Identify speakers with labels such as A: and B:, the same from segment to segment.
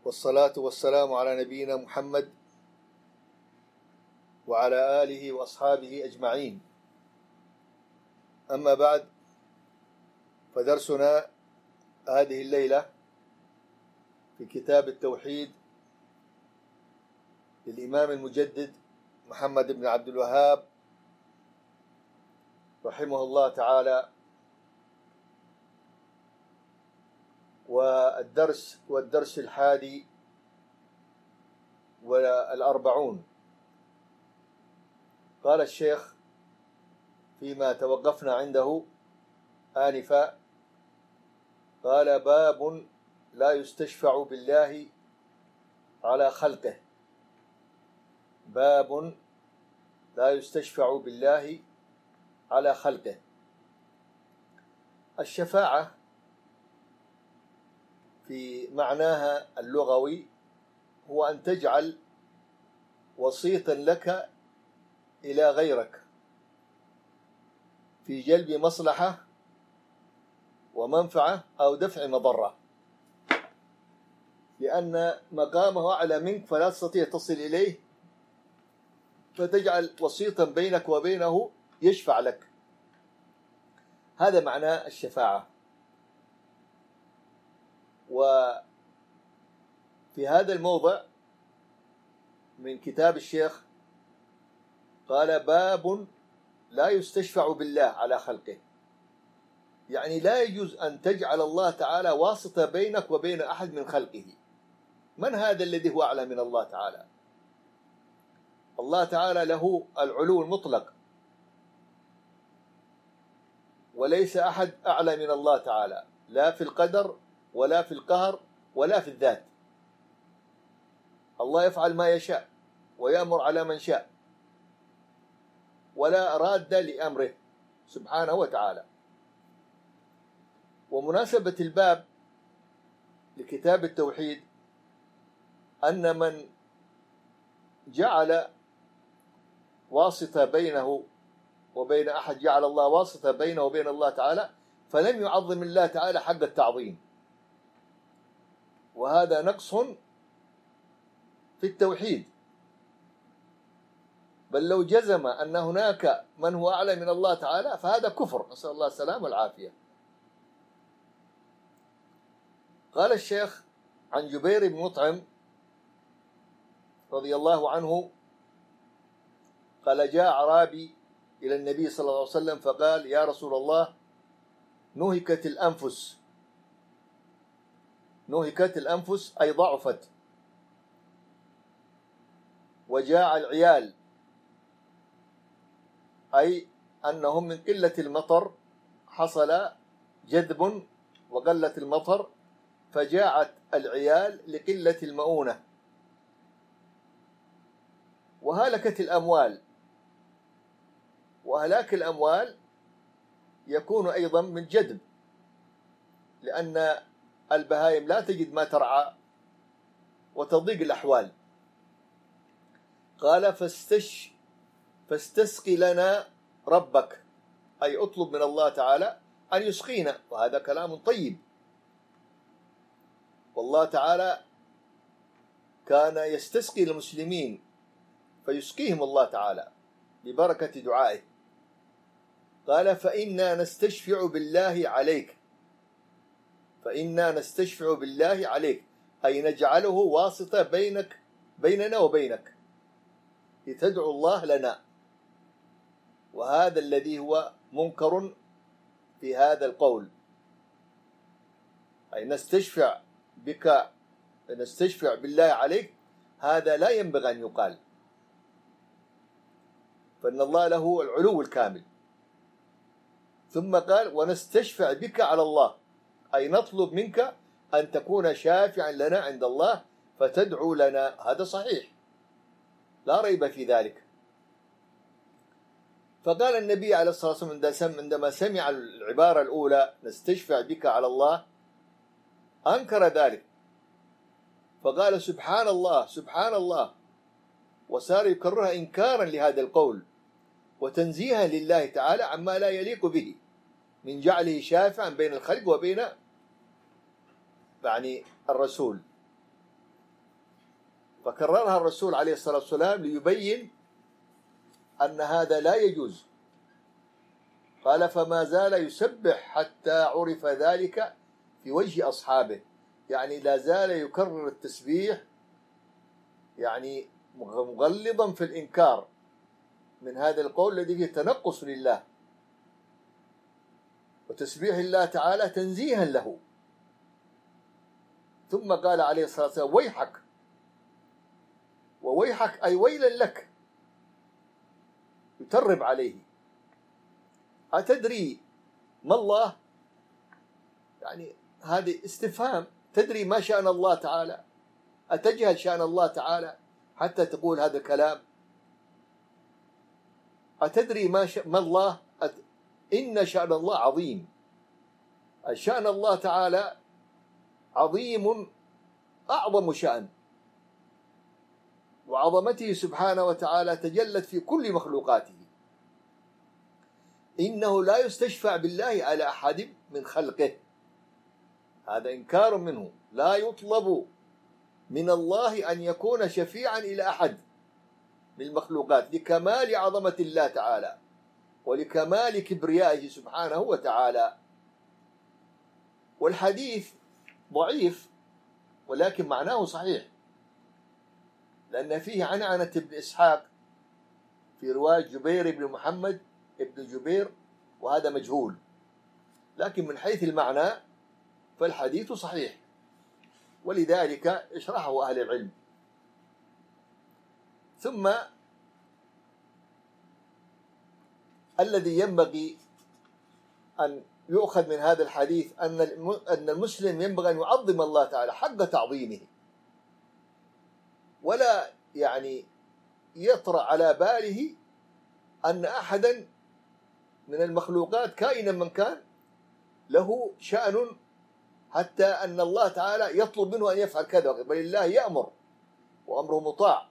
A: والصلاة والسلام على نبينا محمد وعلى آله وأصحابه أجمعين. أما بعد، فدرسنا هذه الليلة في كتاب التوحيد للإمام المجدد محمد بن عبد الوهاب رحمه الله تعالى، والدرس 41. قال الشيخ فيما توقفنا عنده آنفا، قال: باب لا يستشفع بالله على خلقه. باب لا يستشفع بالله على خلقه. الشفاعة في معناها اللغوي هو أن تجعل وسيطا لك إلى غيرك في جلب مصلحة ومنفعة أو دفع مضرة، لأن مقامه أعلى منك فلا تستطيع تصل إليه، فتجعل وسيطا بينك وبينه يشفع لك. هذا معنى الشفاعة. وفي هذا الموضع من كتاب الشيخ قال: باب لا يستشفع بالله على خلقه، يعني لا يجوز أن تجعل الله تعالى واسطة بينك وبين أحد من خلقه. من هذا الذي هو أعلى من الله تعالى؟ الله تعالى له العلو المطلق، وليس أحد أعلى من الله تعالى، لا في القدر ولا في القهر ولا في الذات. الله يفعل ما يشاء ويأمر على من شاء، ولا راد لأمره سبحانه وتعالى. ومناسبة الباب لكتاب التوحيد أن من جعل واسطة بينه وبين أحد، جعل الله واسطة بينه وبين الله تعالى، فلم يعظم الله تعالى حق التعظيم، وهذا نقص في التوحيد. بل لو جزم أن هناك من هو أعلى من الله تعالى فهذا كفر، نسأل الله السلامة والعافية. قال الشيخ عن جبير بن مطعم رضي الله عنه قال: جاء أعرابي إلى النبي صلى الله عليه وسلم فقال: يا رسول الله، نهكت الأنفس. نهكت الأنفس أي ضعفت، وجاع العيال، أي أنهم من قلة المطر حصل جذب وقلة المطر، فجاعت العيال لقلة المؤونة. وهلكت الأموال، وهلاك الأموال يكون أيضا من جذب، لأن البهائم لا تجد ما ترعى وتضيق الأحوال. قال: فاستسقي لنا ربك، أي اطلب من الله تعالى أن يسقينا. وهذا كلام طيب، والله تعالى كان يستسقي المسلمين فيسقيهم الله تعالى ببركة دعائه. قال: فإنا نستشفع بالله عليك. فإنا نستشفع بالله عليك، أي نجعله واسطة بيننا وبينك لتدعو الله لنا. وهذا الذي هو منكر في هذا القول، أي نستشفع بك، نستشفع بالله عليك، هذا لا ينبغي أن يقال، فإن الله له العلو الكامل. ثم قال: ونستشفع بك على الله، أي نطلب منك أن تكون شافعا لنا عند الله فتدعو لنا. هذا صحيح لا ريب في ذلك. فقال النبي عليه الصلاة والسلام عندما سمع العبارة الأولى نستشفع بك على الله أنكر ذلك، فقال: سبحان الله سبحان الله، وصار يكررها إنكارا لهذا القول وتنزيها لله تعالى عما لا يليق به من جعله شافعا بين الخلق وبين الرسول. فكررها الرسول عليه الصلاة والسلام ليبين أن هذا لا يجوز. قال: فما زال يسبح حتى عرف ذلك في وجه أصحابه، يعني لا زال يكرر التسبيح، يعني مغلظا في الإنكار من هذا القول الذي فيه تنقص لله، وتسبيح الله تعالى تنزيها له. ثم قال عليه الصلاة والسلام: ويحك، وويحك أي ويلا لك، يترب عليه. أتدري ما الله؟ يعني هذه استفهام، تدري ما شأن الله تعالى؟ أتجهل شأن الله تعالى حتى تقول هذا الكلام؟ أتدري ما الله؟ إن شأن الله عظيم. شأن الله تعالى عظيم، أعظم شأن، وعظمته سبحانه وتعالى تجلت في كل مخلوقاته. إنه لا يستشفع بالله على أحد من خلقه، هذا إنكار منه. لا يطلب من الله أن يكون شفيعا إلى أحد من المخلوقات، لكمال عظمة الله تعالى ولكمال كبريائه سبحانه وتعالى. والحديث ضعيف ولكن معناه صحيح، لأن فيه عنعنة ابن إسحاق في رواية جبير بن محمد ابن جبير، وهذا مجهول، لكن من حيث المعنى فالحديث صحيح، ولذلك اشرحه أهل العلم. ثم الذي ينبغي أن يؤخذ من هذا الحديث أن المسلم ينبغي أن يعظم الله تعالى حق تعظيمه، ولا يعني يطرأ على باله أن أحدا من المخلوقات كائنا من كان له شأن حتى أن الله تعالى يطلب منه أن يفعل كذا، بل الله يأمر وأمره مطاع،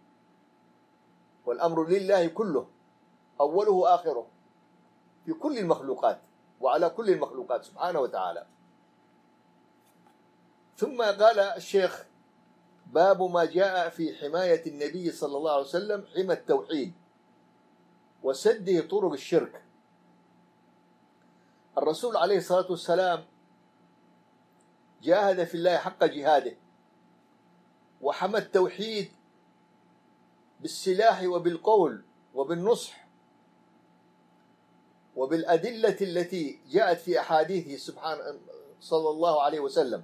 A: والأمر لله كله أوله وآخره في كل المخلوقات وعلى كل المخلوقات سبحانه وتعالى. ثم قال الشيخ: باب ما جاء في حماية النبي صلى الله عليه وسلم حمى التوحيد وسده طرق الشرك. الرسول عليه الصلاة والسلام جاهد في الله حق جهاده، وحمى التوحيد بالسلاح وبالقول وبالنصح وبالأدلة التي جاءت في أحاديثه سبحانه صلى الله عليه وسلم،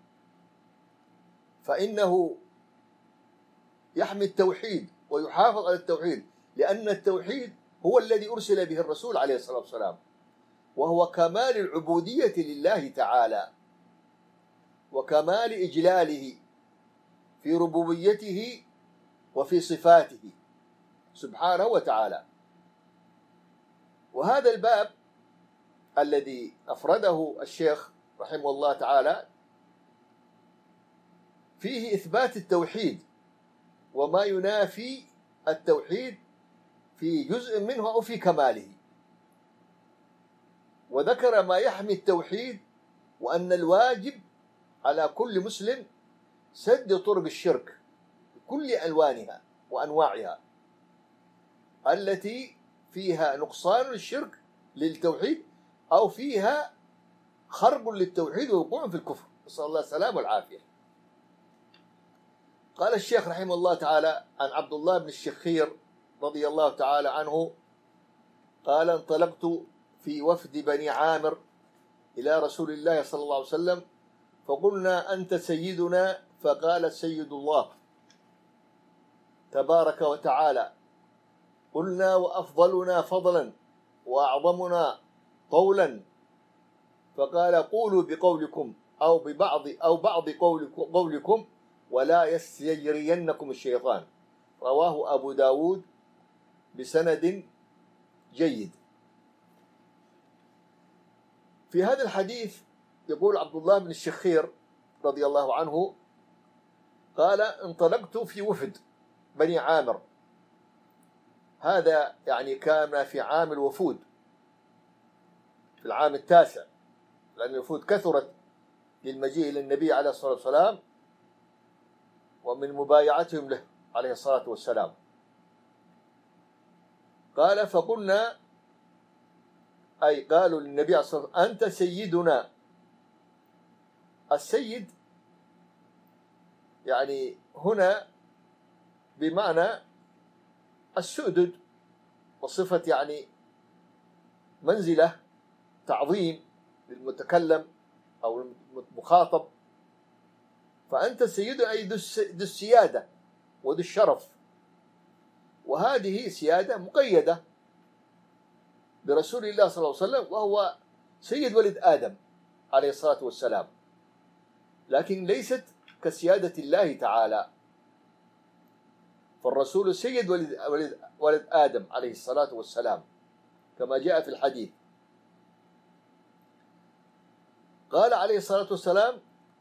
A: فإنه يحمي التوحيد ويحافظ على التوحيد، لأن التوحيد هو الذي أرسل به الرسول عليه الصلاة والسلام، وهو كمال العبودية لله تعالى وكمال إجلاله في ربوبيته وفي صفاته سبحانه وتعالى. وهذا الباب الذي أفرده الشيخ رحمه الله تعالى فيه إثبات التوحيد وما ينافي التوحيد في جزء منه أو في كماله، وذكر ما يحمي التوحيد، وأن الواجب على كل مسلم سد طرق الشرك بكل ألوانها وأنواعها التي فيها نقصان الشرك للتوحيد أو فيها خرب للتوحيد ووقوع في الكفر، نسأل الله السلامة والعافية. قال الشيخ رحمه الله تعالى عن عبد الله بن الشخير رضي الله تعالى عنه قال: انطلقت في وفد بني عامر إلى رسول الله صلى الله عليه وسلم فقلنا: أنت سيدنا؟ فقال: سيد الله تبارك وتعالى. قلنا: وأفضلنا فضلا وأعظمنا قولا؟ فقال: قولوا بقولكم أو بعض قولكم ولا يستجرينكم الشيطان. رواه أبو داود بسند جيد. في هذا الحديث يقول عبد الله بن الشخير رضي الله عنه قال: انطلقت في وفد بني عامر، هذا يعني كان في عام الوفود في العام 9، لأن الوفود كثرت للمجيء إلى النبي عليه الصلاة والسلام، ومن مبايعتهم له عليه الصلاة والسلام. قال فقلنا، أي قالوا للنبي صلى الله عليه وسلم: أنت سيدنا. السيد يعني هنا بمعنى السؤدد، وصفة يعني منزلة، تعظيم للمتكلم أو المخاطب. فأنت سيد أي ذو السيادة وذو الشرف، وهذه سيادة مقيدة برسول الله صلى الله عليه وسلم، وهو سيد ولد آدم عليه الصلاة والسلام، لكن ليست كسيادة الله تعالى. فالرسول سيد ولد آدم عليه الصلاة والسلام كما جاء في الحديث. قال عليه الصلاة والسلام: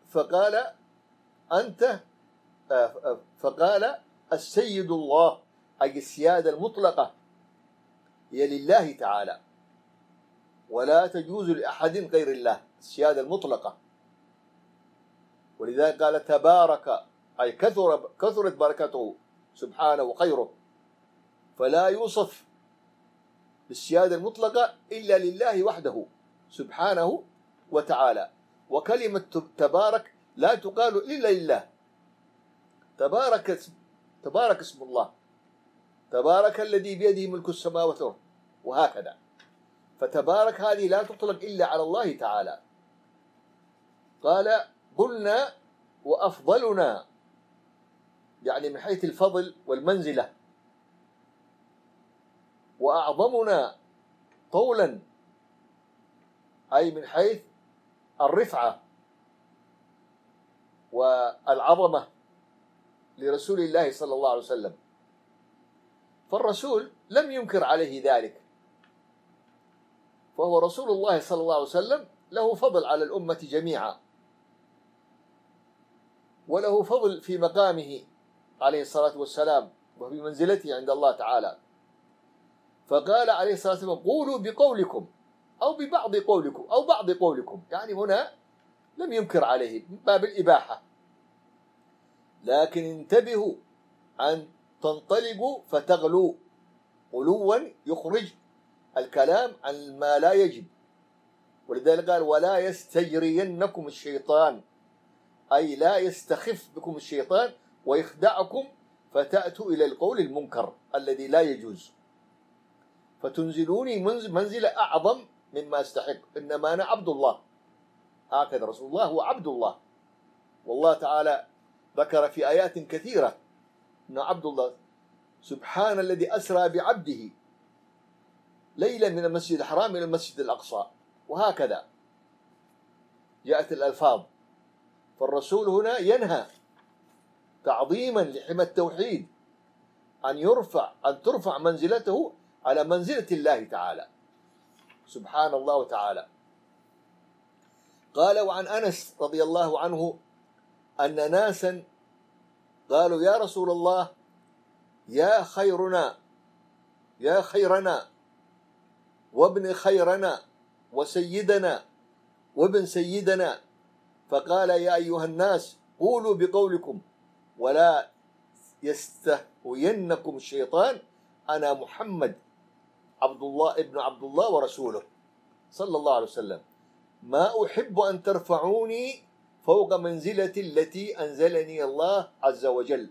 A: فقال السيد الله، أي السيادة المطلقة هي لله تعالى، ولا تجوز لأحد غير الله، السيادة المطلقة. ولذلك قال تبارك، أي كثرت بركته سبحانه وخيره، فلا يوصف بالسيادة المطلقة إلا لله وحده سبحانه وتعالى. وكلمة تبارك لا تقال إلا لله. تبارك اسم الله، تبارك الذي بيده ملك السماوات والأرض، وهكذا. فتبارك هذه لا تطلق إلا على الله تعالى. قال قلنا وأفضلنا، يعني من حيث الفضل والمنزلة، وأعظمنا طولا، أي من حيث الرفعة والعظمة لرسول الله صلى الله عليه وسلم. فالرسول لم ينكر عليه ذلك، فهو رسول الله صلى الله عليه وسلم له فضل على الأمة جميعا، وله فضل في مقامه عليه الصلاة والسلام وفي منزلته عند الله تعالى. فقال عليه الصلاة والسلام: قولوا بقولكم أو ببعض قولكم أو بعض قولكم. يعني هنا لم ينكر عليه من باب الإباحة، لكن انتبهوا أن تنطلقوا فتغلوا غلوا يخرج الكلام عن ما لا يجب. ولذلك قال: ولا يستجرينكم الشيطان، أي لا يستخف بكم الشيطان ويخدعكم فتأتوا إلى القول المنكر الذي لا يجوز، فتنزلوني منزلة أعظم مما أستحق، إنما أنا عبد الله. هكذا رسول الله هو عبد الله، والله تعالى ذكر في آيات كثيرة أنه عبد الله. سبحان الذي أسرى بعبده ليلا من المسجد الحرام إلى المسجد الأقصى، وهكذا جاءت الألفاظ. فالرسول هنا ينهى تعظيما لحمى التوحيد أن ترفع منزلته على منزلة الله تعالى سبحان الله وتعالى. قال: وعن أنس رضي الله عنه أن ناسا قالوا: يا رسول الله، يا خيرنا وابن خيرنا وسيدنا وابن سيدنا. فقال: يا أيها الناس، قولوا بقولكم ولا يستهوينكم الشيطان، أنا محمد عبد الله ابن عبد الله ورسوله صلى الله عليه وسلم، ما أحب أن ترفعوني فوق منزلتي التي أنزلني الله عز وجل.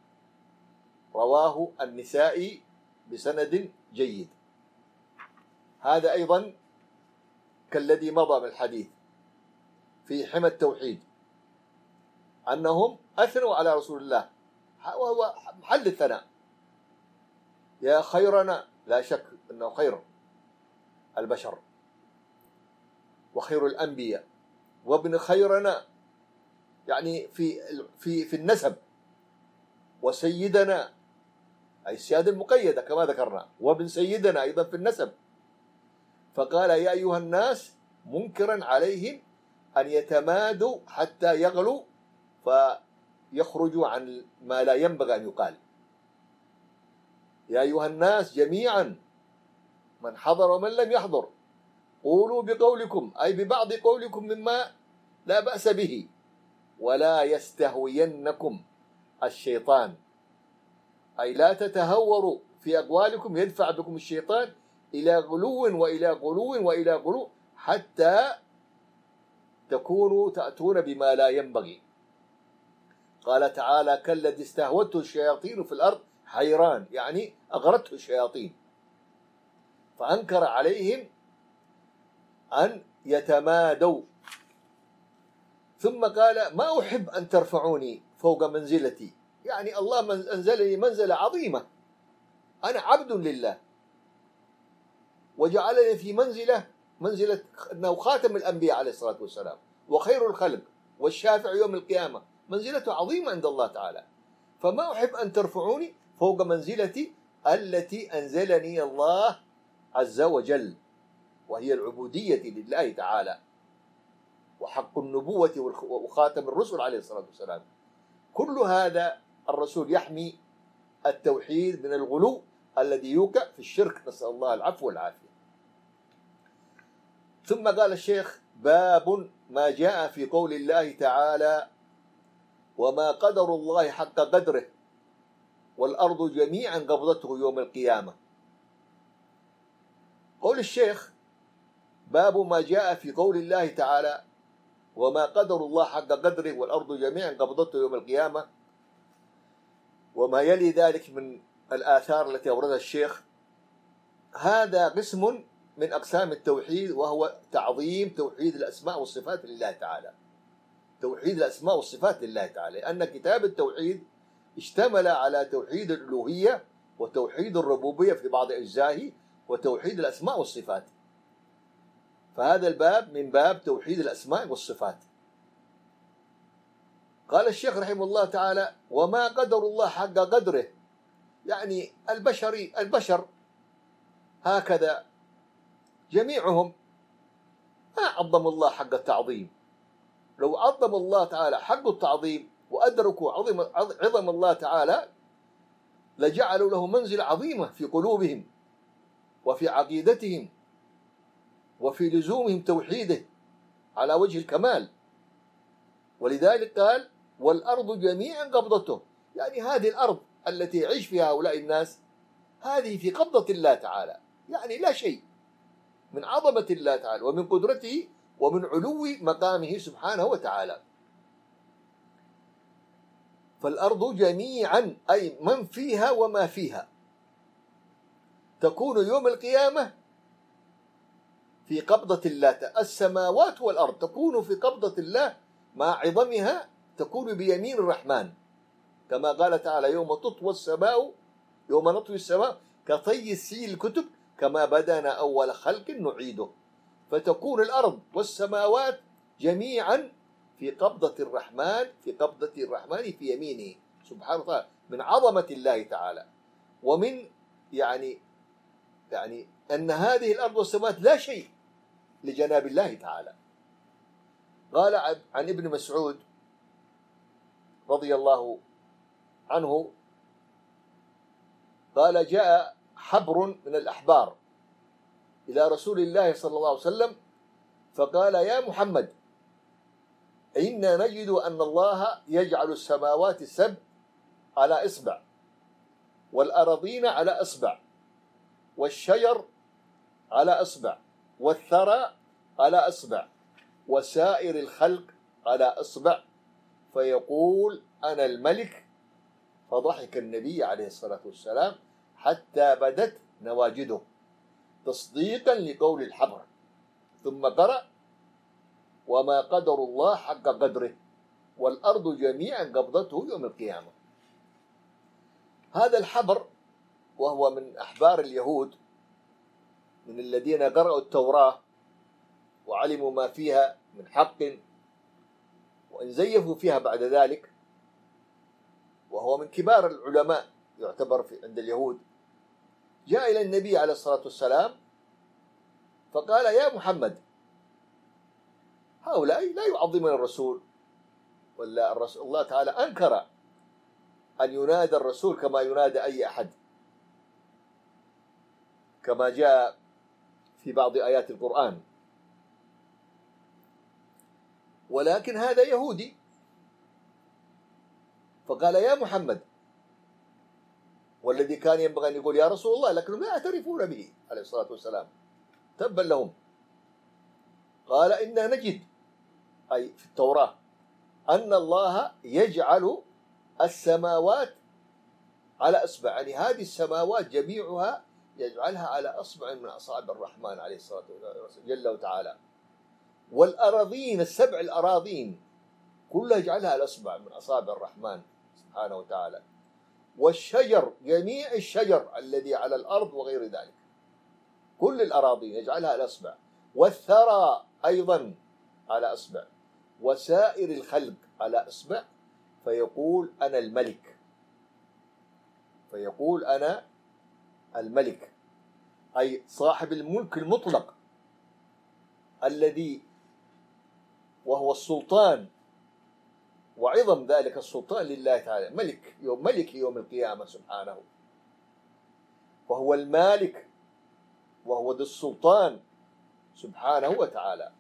A: رواه النسائي بسند جيد. هذا أيضا كالذي مضى بالحديث في حمى التوحيد، أنهم أثنوا على رسول الله، وهو محل الثناء. يا خيرنا، لا شك أنه خير البشر وخير الأنبياء، وابن خيرنا يعني في النسب، وسيدنا أي السيادة المقيدة كما ذكرنا، وابن سيدنا أيضا في النسب. فقال: يا أيها الناس، منكرا عليهم أن يتمادوا حتى يغلوا فيخرجوا عن ما لا ينبغي أن يقال. يا أيها الناس جميعا، من حضر ومن لم يحضر، قولوا بقولكم أي ببعض قولكم مما لا بأس به، ولا يستهوينكم الشيطان، أي لا تتهوروا في أقوالكم يدفع بكم الشيطان إلى غلو وإلى غلو وإلى غلو حتى تكونوا تأتون بما لا ينبغي. قال تعالى: كالذي استهوته الشياطين في الأرض حيران، يعني أغرته الشياطين، فأنكر عليهم أن يتمادوا. ثم قال: ما أحب أن ترفعوني فوق منزلتي، يعني الله أنزلني منزلة عظيمة، أنا عبد لله، وجعلني في منزلة أنه خاتم الأنبياء عليه الصلاة والسلام وخير الخلق والشافع يوم القيامة، منزلته عظيمة عند الله تعالى، فما أحب أن ترفعوني فوق منزلتي التي أنزلني الله عز وجل، وهي العبودية لله تعالى وحق النبوة وخاتم الرسل عليه الصلاة والسلام. كل هذا الرسول يحمي التوحيد من الغلو الذي يوقع في الشرك، نسأل الله العفو والعافية. ثم قال الشيخ: باب ما جاء في قول الله تعالى: وما قدر الله حق قدره والأرض جميعا قبضته يوم القيامة. قول الشيخ: باب ما جاء في قول الله تعالى: وما قدر الله حق قدره والأرض جميعا قبضته يوم القيامة، وما يلي ذلك من الآثار التي أوردها الشيخ. هذا قسم من أقسام التوحيد، وهو تعظيم توحيد الأسماء والصفات لله تعالى. توحيد الأسماء والصفات لله تعالى، لأن كتاب التوحيد اشتمل على توحيد الألوهية وتوحيد الربوبية في بعض أجزائه وتوحيد الأسماء والصفات، فهذا الباب من باب توحيد الأسماء والصفات. قال الشيخ رحمه الله تعالى: وما قدر الله حق قدره، يعني البشر هكذا جميعهم ما عظم الله حق التعظيم. لو عظم الله تعالى حق التعظيم وأدركوا عظم الله تعالى لجعلوا له منزلة عظيمة في قلوبهم وفي عقيدتهم وفي لزومهم توحيده على وجه الكمال. ولذلك قال: والأرض جميعا قبضته، يعني هذه الأرض التي يعيش فيها هؤلاء الناس هذه في قبضة الله تعالى، يعني لا شيء من عظمة الله تعالى ومن قدرته ومن علو مقامه سبحانه وتعالى. فالأرض جميعا أي من فيها وما فيها تكون يوم القيامة في قبضة الله. السماوات والأرض تكون في قبضة الله مع عظمها، تكون بيمين الرحمن، كما قال تعالى: يوم تطوى السماء، يوم نطوي السماء كطي السيل الكتب كما بدأنا أول خلق نعيده. فتكون الأرض والسماوات جميعا في قبضة الرحمن، في يمينه سبحانه وتعالى، من عظمة الله تعالى، ومن يعني أن هذه الأرض والسماوات لا شيء لجناب الله تعالى. قال عن ابن مسعود رضي الله عنه قال: جاء حبر من الأحبار إلى رسول الله صلى الله عليه وسلم فقال: يا محمد، إنا نجد أن الله يجعل السماوات السبع على إصبع، والأراضين على إصبع، والشجر على إصبع، والثرى على إصبع، وسائر الخلق على إصبع، فيقول: أنا الملك. فضحك النبي عليه الصلاة والسلام حتى بدت نواجده تصديقا لقول الحبر، ثم قرأ: وما قدر الله حق قدره والأرض جميعا قبضته يوم القيامة. هذا الحبر وهو من أحبار اليهود، من الذين قرأوا التوراة وعلموا ما فيها من حق وإن زيفوا فيها بعد ذلك، وهو من كبار العلماء يعتبر عند اليهود، جاء إلى النبي عليه الصلاة والسلام فقال: يا محمد، هؤلاء لا يعظمون الرسول، ولا الرسول الله تعالى أنكر أن ينادى الرسول كما ينادى أي أحد، كما جاء في بعض آيات القرآن، ولكن هذا يهودي. فقال يا محمد، والذي كان ينبغي أن يقول يا رسول الله لكنهم لا يعترفون به عليه الصلاة والسلام، تبا لهم. قال إنا نجد، أي في التوراة، أن الله يجعل السماوات على أصبع، يعني هذه السماوات جميعها يجعلها على أصبع من أصابع الرحمن عليه الصلاة والسلام جل وتعالى. والأراضين السبع الأراضين كلها يجعلها على أصبع من أصابع الرحمن سبحانه وتعالى. والشجر، جميع الشجر الذي على الأرض وغير ذلك، كل الأراضين يجعلها على أصبع. والثرى أيضا على أصبع، وسائر الخلق على أصبع. فيقول أنا الملك، فيقول أنا الملك، أي صاحب الملك المطلق الذي وهو السلطان، وعظم ذلك السلطان لله تعالى. ملك يوم القيامة سبحانه، وهو المالك وهو ذو السلطان سبحانه وتعالى.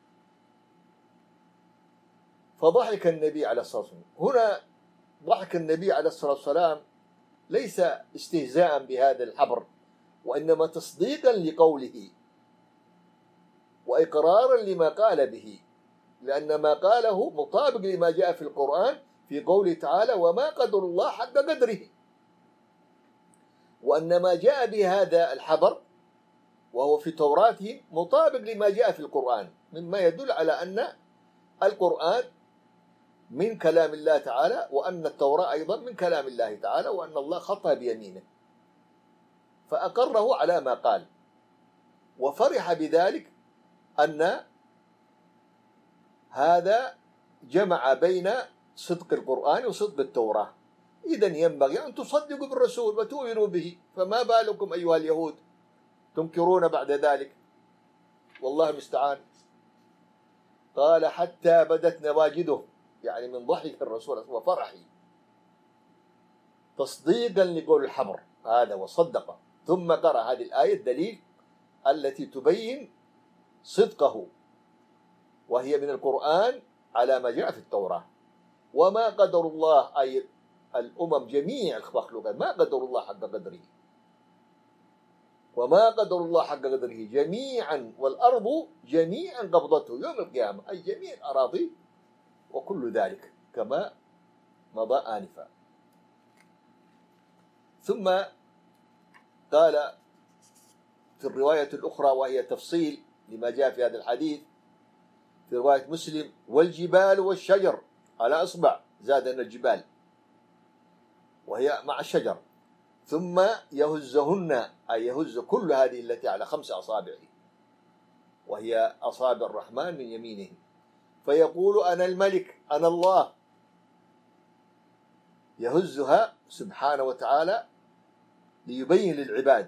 A: فضحك النبي عليه الصلاة والسلام. هنا ضحك النبي عليه الصلاة والسلام ليس استهزاء بهذا الحبر، وإنما تصديقا لقوله وإقرارا لما قال به، لأن ما قاله مطابق لما جاء في القرآن في قوله تعالى وما قدر الله حق قدره، وأن ما جاء بهذا الحبر وهو في توراتهم مطابق لما جاء في القرآن، مما يدل على أن القرآن من كلام الله تعالى، وأن التوراة أيضا من كلام الله تعالى، وأن الله خطأ بيمينه، فأقره على ما قال. وفرح بذلك أن هذا جمع بين صدق القرآن وصدق التوراة. إذن ينبغي أن تصدقوا بالرسول وتؤمنوا به، فما بالكم أيها اليهود تنكرون بعد ذلك؟ والله المستعان. قال حتى بدت نواجذه، يعني من ضحك الرسول وفرحه تصديقا لقول الحبر هذا وصدقه. ثم قرأ هذه الآية الدليل التي تبين صدقه، وهي من القرآن على ما جاء في التوراة. وما قدر الله، أي الأمم جميع المخلوقات ما قدر الله حق قدره، وما قدر الله حق قدره جميعا، والأرض جميعا قبضته يوم القيامة، أي جميع الأراضي وكل ذلك كما مضى آنفا. ثم قال في الرواية الأخرى وهي تفصيل لما جاء في هذا الحديث في رواية مسلم والجبال والشجر على أصبع، زاد أن الجبال وهي مع الشجر، ثم يهزهن، أي يهز كل هذه التي على 5 أصابع وهي أصابع الرحمن من يمينه، فيقول أنا الملك أنا الله، يهزها سبحانه وتعالى ليبين للعباد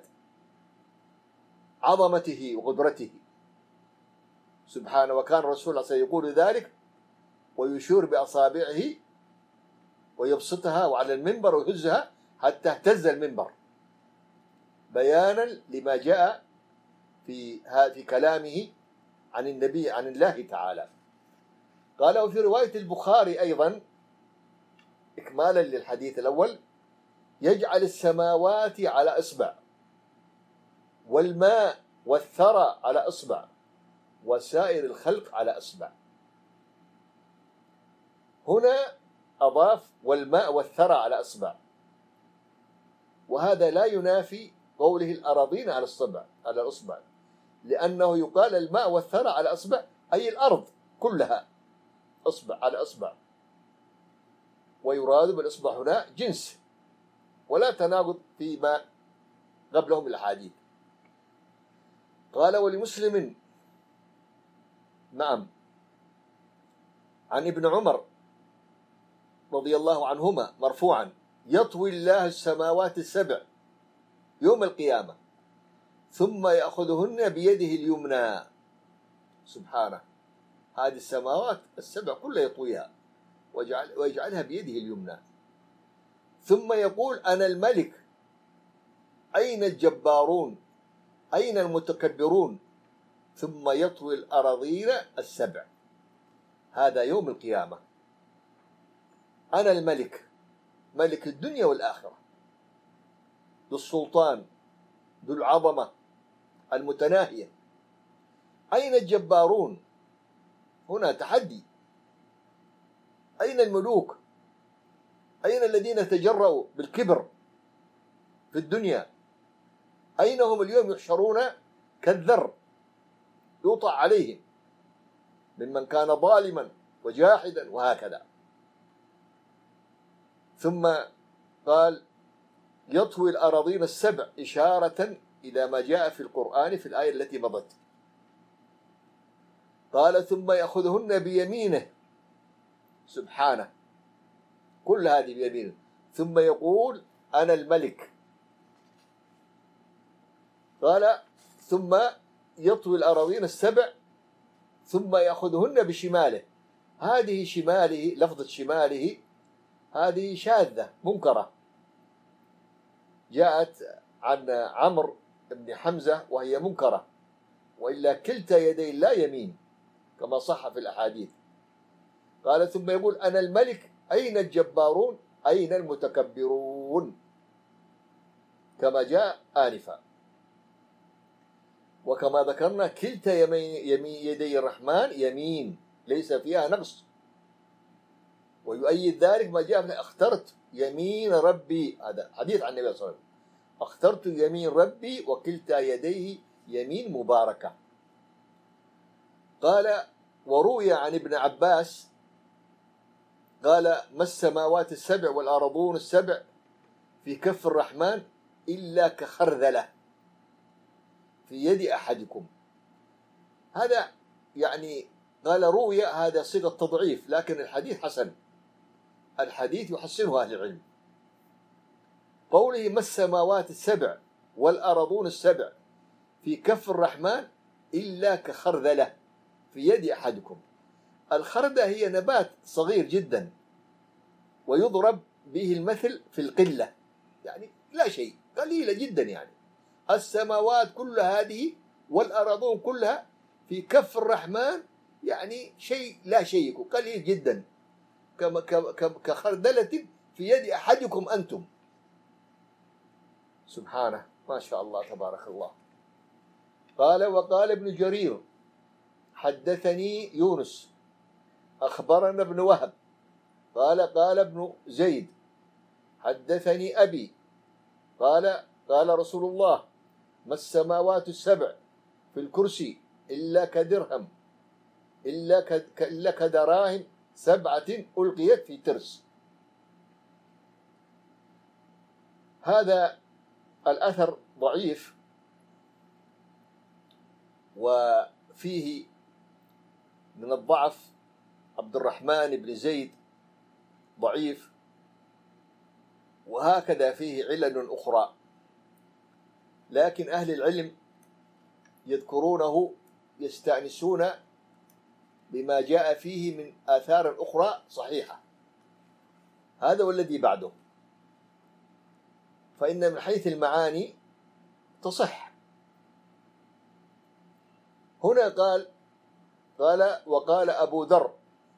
A: عظمته وقدرته سبحانه. وكان الرسول سيقول ذلك ويشير بأصابعه ويبسطها وعلى المنبر ويهزها حتى اهتز المنبر، بيانا لما جاء في كلامه عن النبي عن الله تعالى. قال وفي رواية البخاري أيضا إكمالا للحديث الأول يجعل السماوات على إصبع، والماء والثرى على إصبع، وسائر الخلق على إصبع. هنا أضاف والماء والثرى على إصبع، وهذا لا ينافي قوله الأراضين على الإصبع، لأنه يقال الماء والثرى على إصبع أي الأرض كلها إصبع على إصبع، ويراد بالإصبع هنا جنس، ولا تناقض فيما قبله من الأحاديث. قال ولمسلم نعم عن ابن عمر رضي الله عنهما مرفوعا يطوي الله السماوات السبع يوم القيامة ثم يأخذهن بيده اليمنى سبحانه. هذه السماوات السبع كلها يطويها ويجعلها بيده اليمنى، ثم يقول أنا الملك، أين الجبارون أين المتكبرون، ثم يطوي الأراضين السبع. هذا يوم القيامة. أنا الملك ملك الدنيا والآخرة، ذو السلطان، ذو العظمة المتناهية. أين الجبارون؟ هنا تحدي. أين الملوك؟ أين الذين تجرؤوا بالكبر في الدنيا؟ أين هم اليوم؟ يحشرون كالذر يوطأ عليهم ممن كان ظالما وجاحدا وهكذا. ثم قال يطوي الأراضين السبع، إشارة إلى ما جاء في القرآن في الآية التي مضت. قال ثم يأخذهن بيمينه، سبحانه، كل هذه بيمينه، ثم يقول أنا الملك. قال ثم يطوي الأراضين السبع ثم يأخذهن بشماله. هذه شماله، لفظة شماله هذه شاذة منكرة، جاءت عن عمرو بن حمزة وهي منكرة، وإلا كلتا يدي الله يمين كما صح في الأحاديث. قال ثم يقول أنا الملك، أين الجبارون؟ أين المتكبرون؟ كما جاء آنفا. وكما ذكرنا كلتا يمين يدي الرحمن يمين ليس فيها نقص. ويؤيد ذلك ما جاء في اخترت يمين ربي، هذا حديث عن النبي صلى الله عليه وسلم، اخترت يمين ربي وكلتا يديه يمين مباركة. قال وروي عن ابن عباس قال ما السماوات السبع والأرضون السبع في كف الرحمن إلا كخرذلة في يد أحدكم. هذا يعني قال روي، هذا صيغة تضعيف، لكن الحديث حسن، الحديث يحسنه أهل العلم. قوله ما السماوات السبع والأرضون السبع في كف الرحمن إلا كخرذلة في يد أحدكم. الخردة هي نبات صغير جدا ويضرب به المثل في القلة، يعني لا شيء، قليلة جدا. يعني السماوات كل هذه والأرضون كلها في كف الرحمن، يعني شيء لا شيء، قليل جدا، كخردلة في يد أحدكم أنتم. سبحانه، ما شاء الله تبارك الله. قال وقال ابن جرير حدثني يونس أخبرنا ابن وهب قال ابن زيد حدثني أبي قال رسول الله ما السماوات السبع في الكرسي إلا كدرهم إلا كدراهم سبعة ألقيت في ترس. هذا الأثر ضعيف وفيه من الضعف عبد الرحمن بن زيد ضعيف، وهكذا فيه علل أخرى، لكن أهل العلم يذكرونه يستأنسون بما جاء فيه من آثار أخرى صحيحة. هذا والذي بعده، فإن من حيث المعاني تصح. هنا وقال أبو ذر،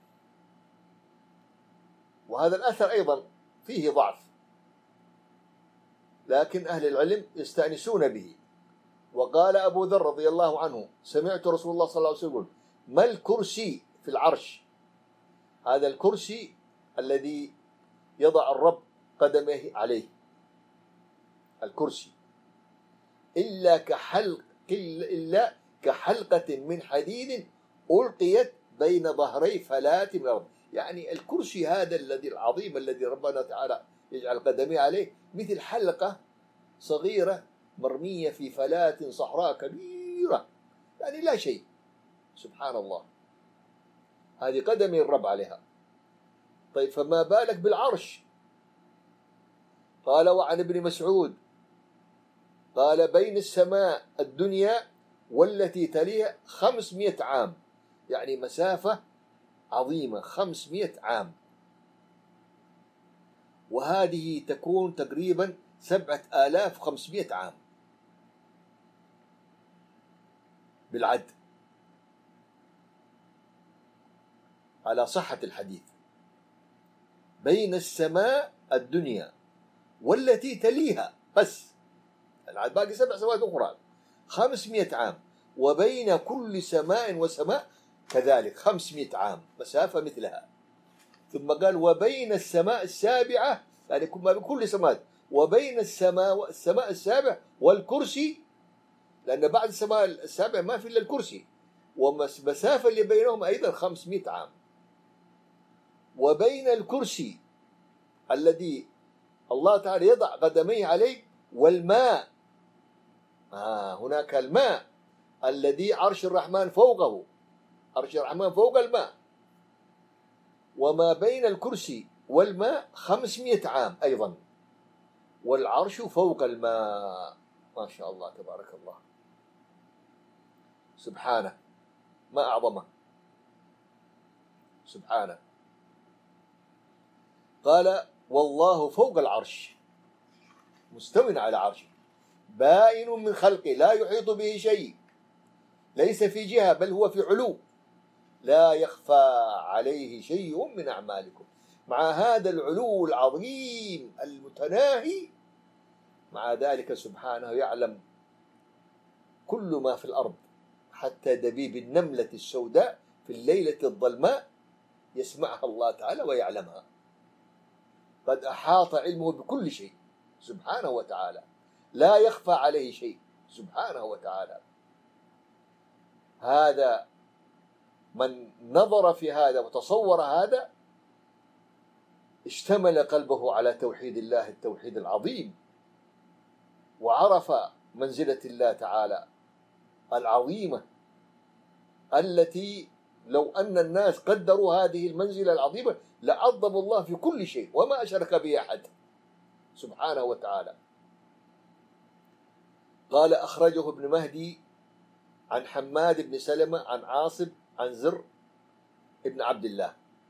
A: وهذا الأثر أيضا فيه ضعف، لكن أهل العلم يستأنسون به. وقال أبو ذر رضي الله عنه سمعت رسول الله صلى الله عليه وسلم يقول ما الكرسي في العرش؟ هذا الكرسي الذي يضع الرب قدمه عليه، الكرسي، إلا كحلقة من حديد ألقيت بين ظهري فلاة من الأرض. يعني الكرسي هذا الذي العظيم الذي ربنا تعالى يجعل قدمه عليه مثل حلقة صغيرة مرمية في فلاة صحراء كبيرة، يعني لا شيء. سبحان الله، هذه قدم الرب عليها. طيب فما بالك بالعرش؟ قال وعن ابن مسعود قال بين السماء الدنيا والتي تليها 500 عام، يعني مسافة عظيمة 500 عام، وهذه تكون تقريبا 7500 عام بالعد على صحة الحديث. بين السماء الدنيا والتي تليها بس، باقي 7 سماوات أخرى 500 عام، وبين كل سماء وسماء كذلك 500 عام مسافة مثلها. ثم قال وبين السماء السابعة، يعني ما بين كل سماء، وبين السماء السابع والكرسي، لأن بعد السماء السابعة ما في إلا الكرسي، والمسافة اللي بينهم أيضا 500 عام. وبين الكرسي الذي الله تعالى يضع قدميه عليه والماء، هناك الماء الذي عرش الرحمن فوقه، عرش الرحمن فوق الماء، وما بين الكرسي والماء 500 عام أيضا، والعرش فوق الماء. ما شاء الله تبارك الله، سبحانه، ما أعظمه سبحانه. قال والله فوق العرش مستو على عرشه، بائن من خلقه لا يحيط به شيء، ليس في جهة بل هو في علو، لا يخفى عليه شيء من أعمالكم. مع هذا العلو العظيم المتناهي، مع ذلك سبحانه يعلم كل ما في الأرض، حتى دبيب النملة السوداء في الليلة الظلماء يسمعها الله تعالى ويعلمها. قد أحاط علمه بكل شيء سبحانه وتعالى، لا يخفى عليه شيء سبحانه وتعالى. هذا من نظر في هذا وتصور هذا اشتمل قلبه على توحيد الله التوحيد العظيم، وعرف منزلة الله تعالى العظيمة التي لو أن الناس قدروا هذه المنزلة العظيمة لعظموا الله في كل شيء وما أشرك به أحد سبحانه وتعالى. قال أخرجه ابن مهدي عن حماد بن سلمة عن عاصم عن زر ابن عبد الله،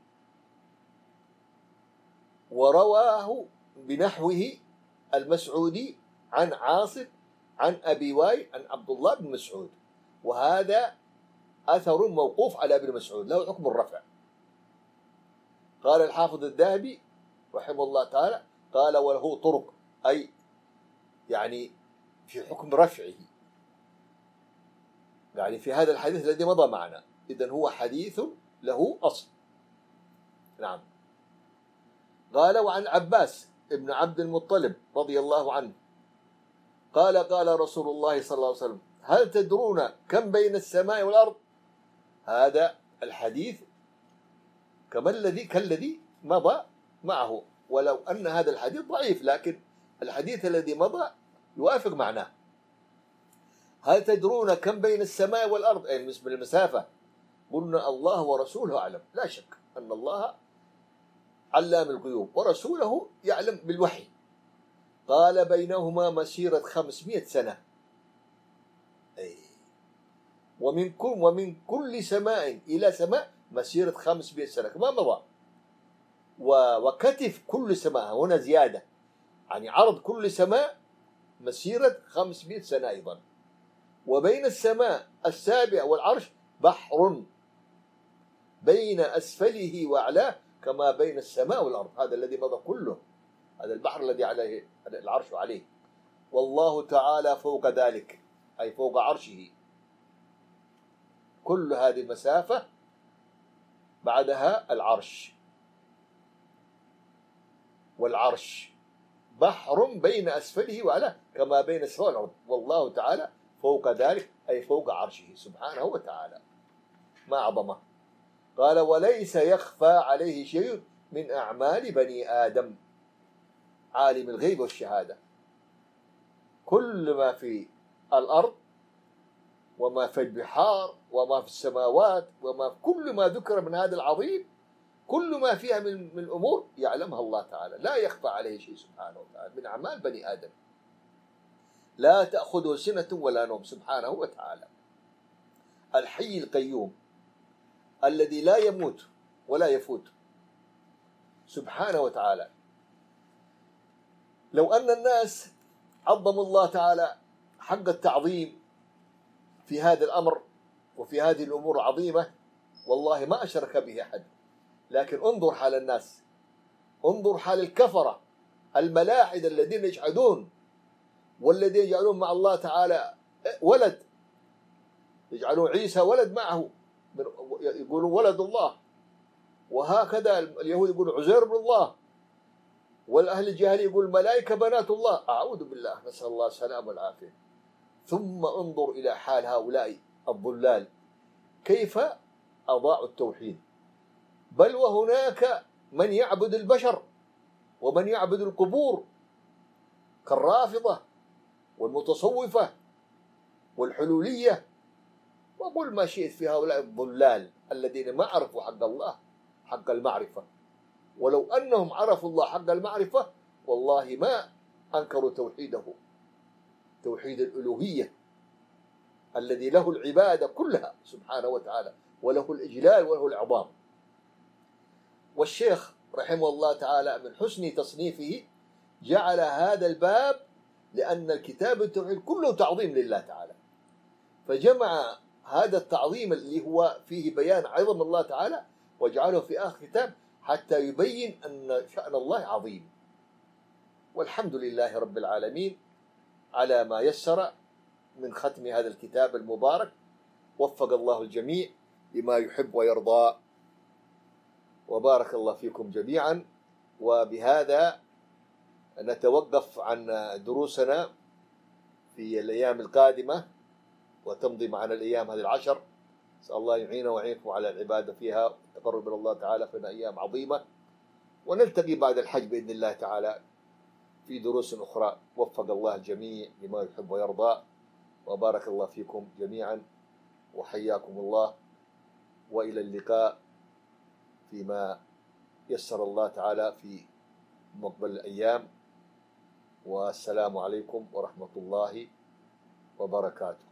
A: ورواه بنحوه المسعودي عن عاصم عن أبي وائل عن عبد الله بن مسعود، وهذا أثر موقوف على ابن مسعود له حكم الرفع. قال الحافظ الذهبي رحمه الله تعالى قال وله طرق، أي يعني في حكم رفعه، يعني في هذا الحديث الذي مضى معنا، إذن هو حديث له أصل. نعم. قال وعن عباس ابن عبد المطلب رضي الله عنه قال قال رسول الله صلى الله عليه وسلم هل تدرون كم بين السماء والأرض؟ هذا الحديث كالذي مضى معه، ولو أن هذا الحديث ضعيف، لكن الحديث الذي مضى يوافق معناه. هل تدرون كم بين السماء والأرض؟ أي بالنسبة للمسافة. قلنا الله ورسوله أعلم، لا شك أن الله علام الغيوب ورسوله يعلم بالوحي. قال بينهما مسيرة 500 سنة، أي ومن كل سماء إلى سماء مسيرة 500 سنة كما مضى. وكتف كل سماء هنا زيادة، يعني عرض كل سماء مسيرة 500 سنة أيضا. وبين السماء السابع والعرش بحر بين أسفله وأعلاه كما بين السماء والأرض، هذا الذي مضى كله، هذا البحر الذي عليه العرش عليه. والله تعالى فوق ذلك، أي فوق عرشه. كل هذه المسافة بعدها العرش، والعرش بحر بين أسفله وأعلاه كما بين السماء والأرض، والله تعالى فوق ذلك، أي فوق عرشه سبحانه وتعالى. ما أعظمه. قال وليس يخفى عليه شيء من أعمال بني آدم، عالم الغيب والشهادة. كل ما في الأرض وما في البحار وما في السماوات كل ما ذكر من هذا العظيم، كل ما فيها من الأمور يعلمها الله تعالى، لا يخفى عليه شيء سبحانه وتعالى من أعمال بني آدم. لا تأخذه سنة ولا نوم سبحانه وتعالى، الحي القيوم الذي لا يموت ولا يفوت سبحانه وتعالى. لو أن الناس عظموا الله تعالى حق التعظيم في هذا الأمر وفي هذه الأمور العظيمة، والله ما أشرك به أحد. لكن انظر حال الناس، انظر حال الكفرة الملاحدة الذين يجحدون والذين يجعلون مع الله تعالى ولد، يجعلون عيسى ولد معه، يقولون ولد الله، وهكذا اليهود يقولون عزير بن الله، والأهل الجاهلية يقول الملائكة بنات الله. أعوذ بالله، نسأل الله السلامة والعافية. ثم انظر إلى حال هؤلاء الضلال كيف أضاعوا التوحيد. بل وهناك من يعبد البشر ومن يعبد القبور كالرافضة والمتصوفة والحلولية، وقل ما شئت في هؤلاء الضلال الذين ما عرفوا حق الله حق المعرفة. ولو أنهم عرفوا الله حق المعرفة والله ما أنكروا توحيده، توحيد الألوهية الذي له العبادة كلها سبحانه وتعالى، وله الإجلال وله العظام. والشيخ رحمه الله تعالى من حسن تصنيفه جعل هذا الباب، لأن الكتاب التوحيد كله تعظيم لله تعالى، فجمع هذا التعظيم اللي هو فيه بيان عظم الله تعالى وجعله في آخر كتاب حتى يبين أن شأن الله عظيم. والحمد لله رب العالمين على ما يسر من ختم هذا الكتاب المبارك. وفق الله الجميع لما يحب ويرضى، وبارك الله فيكم جميعا. وبهذا نتوقف عن دروسنا في الأيام القادمة، وتمضي معنا الأيام هذه العشر. نسأل الله يعيننا ويعينكم على العبادة فيها والتقرب إلى الله تعالى، فإنها أيام عظيمة. ونلتقي بعد الحج بإذن الله تعالى في دروس أخرى. وفق الله الجميع لما يحب ويرضى، وبارك الله فيكم جميعا، وحياكم الله، وإلى اللقاء فيما يسر الله تعالى في مقبل الأيام. والسلام عليكم ورحمة الله وبركاته.